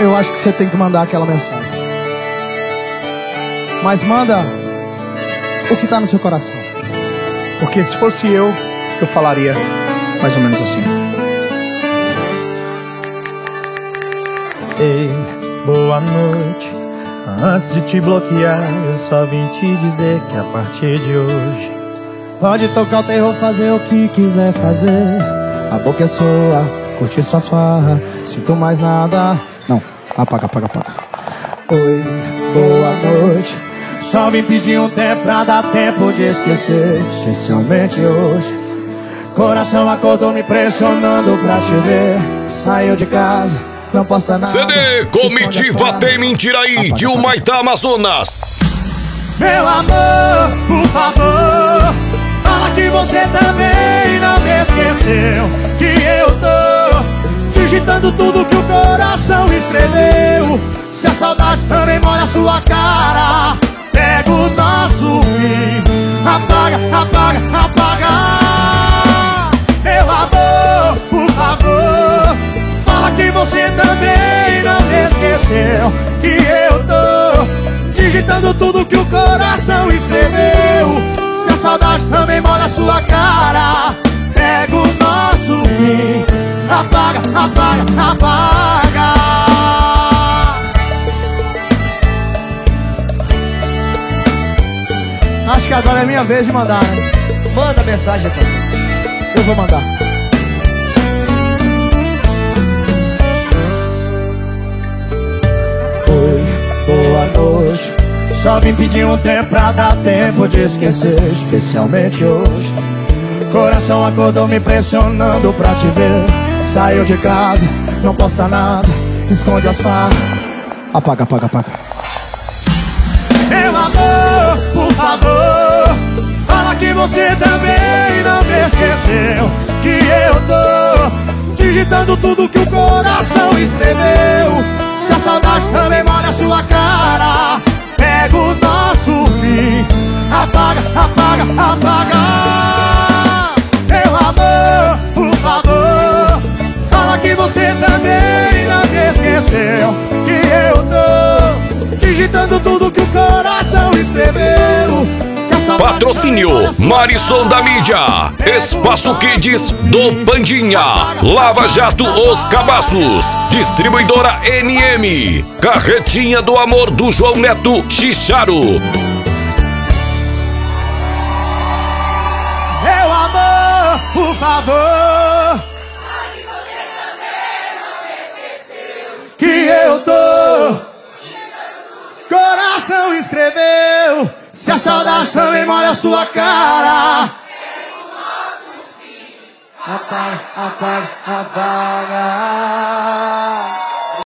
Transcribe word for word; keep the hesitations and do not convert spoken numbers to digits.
eu acho que você tem que mandar aquela mensagem. Mas manda o que tá no seu coração. Porque se fosse eu, eu falaria mais ou menos assim. Ei, boa noite. Antes de te bloquear, eu só vim te dizer que a partir de hoje pode tocar o terror, fazer o que quiser fazer. A boca é sua, curtir suas farras. Sinto mais nada. Não, apaga, apaga, apaga. Oi, boa noite. Só vim pedir um tempo pra dar tempo de esquecer. Especialmente hoje. Coração acordou me pressionando pra te ver. Saiu de casa, não posta nada. C D Comitiva Tem Mentira Aí, de Humaitá, Amazonas. Meu amor, por favor, fala que você também não me esqueceu. Que eu tô digitando tudo que o coração escreveu. Se a saudade também molha a sua cara, pega o nosso fim, apaga, apaga, apaga. Meu amor, por favor, fala que você também não me esqueceu. Que eu tô digitando tudo que o coração escreveu. Se a saudade também molha a sua cara, pega o nosso fim, apaga, apaga, apaga. Acho que agora é minha vez de mandar, né? Manda mensagem, parceiro. Eu vou mandar. Oi, boa noite. Só vim pedir um tempo pra dar tempo de esquecer. Especialmente hoje. Coração acordou me pressionando pra te ver. Saiu de casa, não posta nada, esconde as farras. Apaga, apaga, apaga. Meu amor, por favor, fala que você também não me esqueceu. Que eu tô digitando tudo que o coração escreveu. Se a saudade também molha a sua cara, pega o nosso fim, apaga, apaga, apaga. Meu amor, por favor, fala que você também não me esqueceu. Que eu tô digitando tudo que o coração escreveu. Patrocínio Marisson da Mídia, Espaço Kids do Pandinha, Lava Jato Os Cabaços, Distribuidora N M, Carretinha do Amor do João Neto Chicharo. Meu amor, por favor, que eu tô coração escreveu. Se a saudade também molha a sua cara, apaga, apaga, apaga.